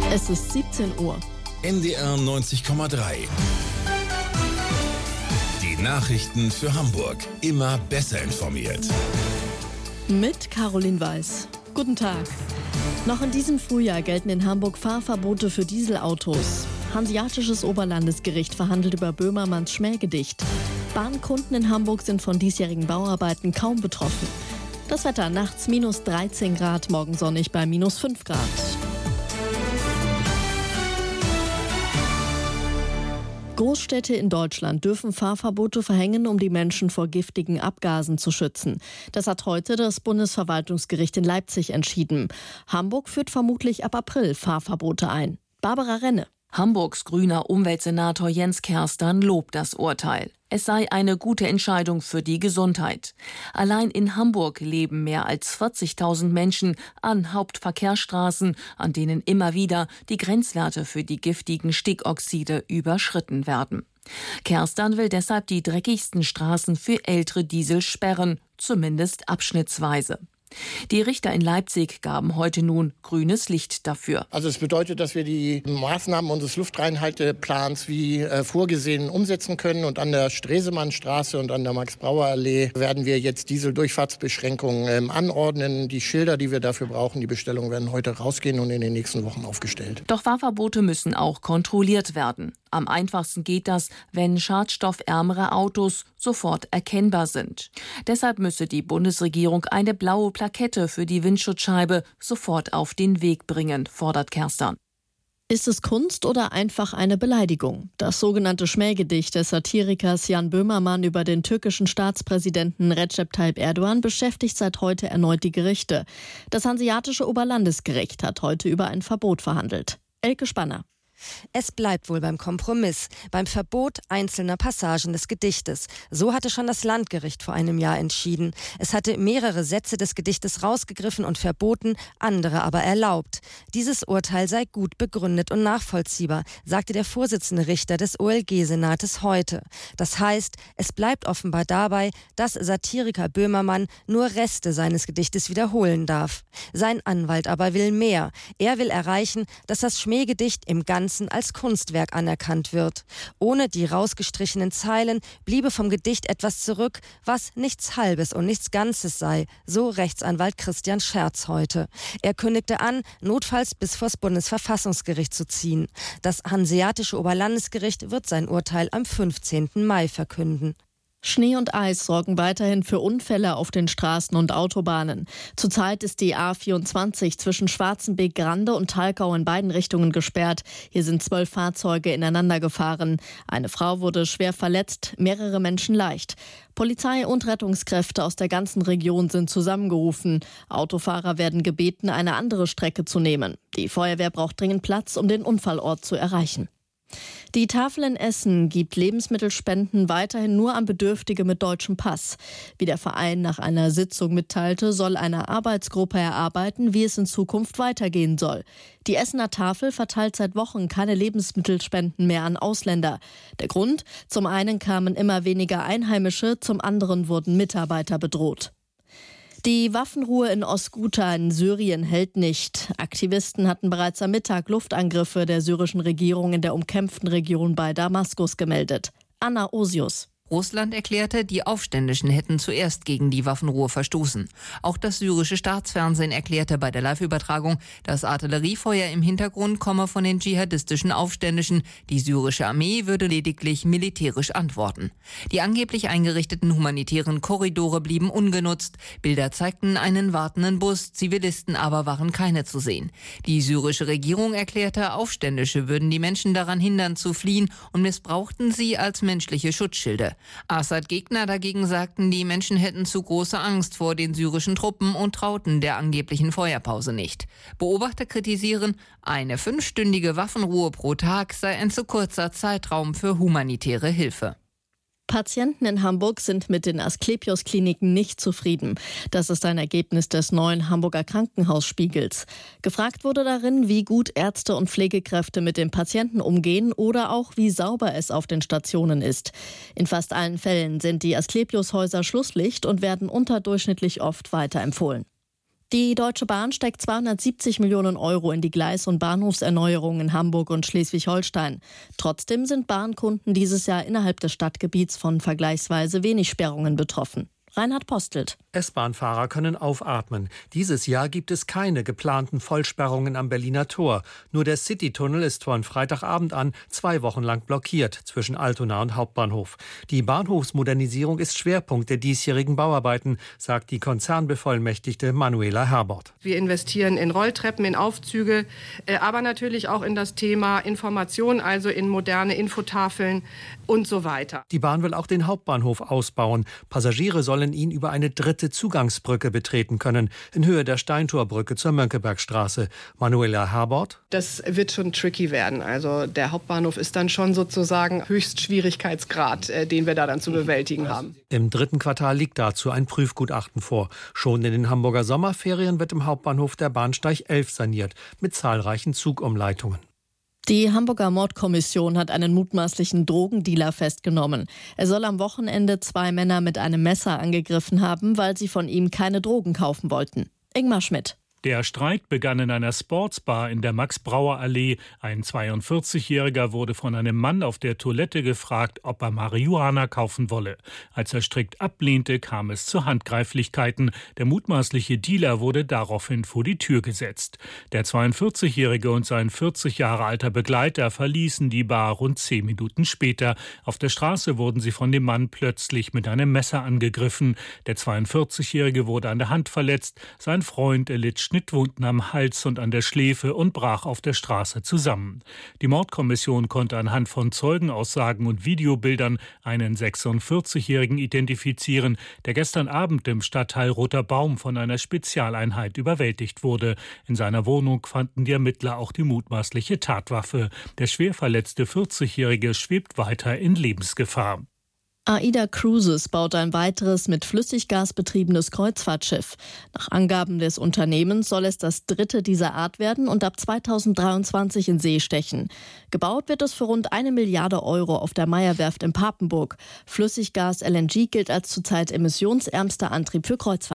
Es ist 17 Uhr. NDR 90,3. Die Nachrichten für Hamburg. Immer besser informiert. Mit Caroline Weiß. Guten Tag. Noch in diesem Frühjahr gelten in Hamburg Fahrverbote für Dieselautos. Hanseatisches Oberlandesgericht verhandelt über Böhmermanns Schmähgedicht. Bahnkunden in Hamburg sind von diesjährigen Bauarbeiten kaum betroffen. Das Wetter: nachts minus 13 Grad, morgen sonnig bei minus 5 Grad. Großstädte in Deutschland dürfen Fahrverbote verhängen, um die Menschen vor giftigen Abgasen zu schützen. Das hat heute das Bundesverwaltungsgericht in Leipzig entschieden. Hamburg führt vermutlich ab April Fahrverbote ein. Barbara Renne. Hamburgs grüner Umweltsenator Jens Kerstern lobt das Urteil. Es sei eine gute Entscheidung für die Gesundheit. Allein in Hamburg leben mehr als 40.000 Menschen an Hauptverkehrsstraßen, an denen immer wieder die Grenzwerte für die giftigen Stickoxide überschritten werden. Kerstern will deshalb die dreckigsten Straßen für ältere Diesel sperren, zumindest abschnittsweise. Die Richter in Leipzig gaben heute nun grünes Licht dafür. Also es bedeutet, dass wir die Maßnahmen unseres Luftreinhalteplans wie vorgesehen umsetzen können. Und an der Stresemannstraße und an der Max-Brauer-Allee werden wir jetzt Dieseldurchfahrtsbeschränkungen anordnen. Die Schilder, die wir dafür brauchen, die Bestellungen werden heute rausgehen und in den nächsten Wochen aufgestellt. Doch Fahrverbote müssen auch kontrolliert werden. Am einfachsten geht das, wenn schadstoffärmere Autos sofort erkennbar sind. Deshalb müsse die Bundesregierung eine blaue Plakette für die Windschutzscheibe sofort auf den Weg bringen, fordert Kerstern. Ist es Kunst oder einfach eine Beleidigung? Das sogenannte Schmähgedicht des Satirikers Jan Böhmermann über den türkischen Staatspräsidenten Recep Tayyip Erdogan beschäftigt seit heute erneut die Gerichte. Das Hanseatische Oberlandesgericht hat heute über ein Verbot verhandelt. Elke Spanner. Es bleibt wohl beim Kompromiss, beim Verbot einzelner Passagen des Gedichtes. So hatte schon das Landgericht vor einem Jahr entschieden. Es hatte mehrere Sätze des Gedichtes rausgegriffen und verboten, andere aber erlaubt. Dieses Urteil sei gut begründet und nachvollziehbar, sagte der Vorsitzende Richter des OLG-Senates heute. Das heißt, es bleibt offenbar dabei, dass Satiriker Böhmermann nur Reste seines Gedichtes wiederholen darf. Sein Anwalt aber will mehr. Er will erreichen, dass das Schmähgedicht im Ganzen als Kunstwerk anerkannt wird. Ohne die rausgestrichenen Zeilen bliebe vom Gedicht etwas zurück, was nichts Halbes und nichts Ganzes sei, so Rechtsanwalt Christian Scherz heute. Er kündigte an, notfalls bis vors Bundesverfassungsgericht zu ziehen. Das Hanseatische Oberlandesgericht wird sein Urteil am 15. Mai verkünden. Schnee und Eis sorgen weiterhin für Unfälle auf den Straßen und Autobahnen. Zurzeit ist die A24 zwischen Schwarzenbeek-Grande und Talkau in beiden Richtungen gesperrt. Hier sind 12 Fahrzeuge ineinander gefahren. Eine Frau wurde schwer verletzt, mehrere Menschen leicht. Polizei und Rettungskräfte aus der ganzen Region sind zusammengerufen. Autofahrer werden gebeten, eine andere Strecke zu nehmen. Die Feuerwehr braucht dringend Platz, um den Unfallort zu erreichen. Die Tafel in Essen gibt Lebensmittelspenden weiterhin nur an Bedürftige mit deutschem Pass. Wie der Verein nach einer Sitzung mitteilte, soll eine Arbeitsgruppe erarbeiten, wie es in Zukunft weitergehen soll. Die Essener Tafel verteilt seit Wochen keine Lebensmittelspenden mehr an Ausländer. Der Grund? Zum einen kamen immer weniger Einheimische, zum anderen wurden Mitarbeiter bedroht. Die Waffenruhe in Ostghouta in Syrien hält nicht. Aktivisten hatten bereits am Mittag Luftangriffe der syrischen Regierung in der umkämpften Region bei Damaskus gemeldet. Anna Osius. Russland erklärte, die Aufständischen hätten zuerst gegen die Waffenruhe verstoßen. Auch das syrische Staatsfernsehen erklärte bei der Live-Übertragung, das Artilleriefeuer im Hintergrund komme von den dschihadistischen Aufständischen. Die syrische Armee würde lediglich militärisch antworten. Die angeblich eingerichteten humanitären Korridore blieben ungenutzt. Bilder zeigten einen wartenden Bus, Zivilisten aber waren keine zu sehen. Die syrische Regierung erklärte, Aufständische würden die Menschen daran hindern zu fliehen und missbrauchten sie als menschliche Schutzschilde. Assad-Gegner dagegen sagten, die Menschen hätten zu große Angst vor den syrischen Truppen und trauten der angeblichen Feuerpause nicht. Beobachter kritisieren, eine 5-stündige Waffenruhe pro Tag sei ein zu kurzer Zeitraum für humanitäre Hilfe. Patienten in Hamburg sind mit den Asklepios-Kliniken nicht zufrieden. Das ist ein Ergebnis des neuen Hamburger Krankenhausspiegels. Gefragt wurde darin, wie gut Ärzte und Pflegekräfte mit den Patienten umgehen oder auch wie sauber es auf den Stationen ist. In fast allen Fällen sind die Asklepios-Häuser Schlusslicht und werden unterdurchschnittlich oft weiterempfohlen. Die Deutsche Bahn steckt 270 Millionen Euro in die Gleis- und Bahnhofserneuerung in Hamburg und Schleswig-Holstein. Trotzdem sind Bahnkunden dieses Jahr innerhalb des Stadtgebiets von vergleichsweise wenig Sperrungen betroffen. Reinhard Postelt. S-Bahn-Fahrer können aufatmen. Dieses Jahr gibt es keine geplanten Vollsperrungen am Berliner Tor. Nur der Citytunnel ist von Freitagabend an 2 Wochen lang blockiert zwischen Altona und Hauptbahnhof. Die Bahnhofsmodernisierung ist Schwerpunkt der diesjährigen Bauarbeiten, sagt die Konzernbevollmächtigte Manuela Herbert. Wir investieren in Rolltreppen, in Aufzüge, aber natürlich auch in das Thema Information, also in moderne Infotafeln und so weiter. Die Bahn will auch den Hauptbahnhof ausbauen. Passagiere sollen ihn über eine dritte Zugangsbrücke betreten können, in Höhe der Steintorbrücke zur Mönckebergstraße. Manuela Herbert. Das wird schon tricky werden. Also der Hauptbahnhof ist dann schon sozusagen Höchstschwierigkeitsgrad, den wir da dann zu bewältigen haben. Im 3. Quartal liegt dazu ein Prüfgutachten vor. Schon in den Hamburger Sommerferien wird im Hauptbahnhof der Bahnsteig 11 saniert, mit zahlreichen Zugumleitungen. Die Hamburger Mordkommission hat einen mutmaßlichen Drogendealer festgenommen. Er soll am Wochenende 2 Männer mit einem Messer angegriffen haben, weil sie von ihm keine Drogen kaufen wollten. Ingmar Schmidt. Der Streit begann in einer Sportsbar in der Max-Brauer-Allee. Ein 42-Jähriger wurde von einem Mann auf der Toilette gefragt, ob er Marihuana kaufen wolle. Als er strikt ablehnte, kam es zu Handgreiflichkeiten. Der mutmaßliche Dealer wurde daraufhin vor die Tür gesetzt. Der 42-Jährige und sein 40 Jahre alter Begleiter verließen die Bar rund 10 Minuten später. Auf der Straße wurden sie von dem Mann plötzlich mit einem Messer angegriffen. Der 42-Jährige wurde an der Hand verletzt. Sein Freund erlitt Schnittwunden am Hals und an der Schläfe und brach auf der Straße zusammen. Die Mordkommission konnte anhand von Zeugenaussagen und Videobildern einen 46-Jährigen identifizieren, der gestern Abend im Stadtteil Roter Baum von einer Spezialeinheit überwältigt wurde. In seiner Wohnung fanden die Ermittler auch die mutmaßliche Tatwaffe. Der schwer verletzte 40-Jährige schwebt weiter in Lebensgefahr. AIDA Cruises baut ein weiteres mit Flüssiggas betriebenes Kreuzfahrtschiff. Nach Angaben des Unternehmens soll es das 3. dieser Art werden und ab 2023 in See stechen. Gebaut wird es für rund 1 Milliarde Euro auf der Meyer-Werft in Papenburg. Flüssiggas LNG gilt als zurzeit emissionsärmster Antrieb für Kreuzfahrtschiffe.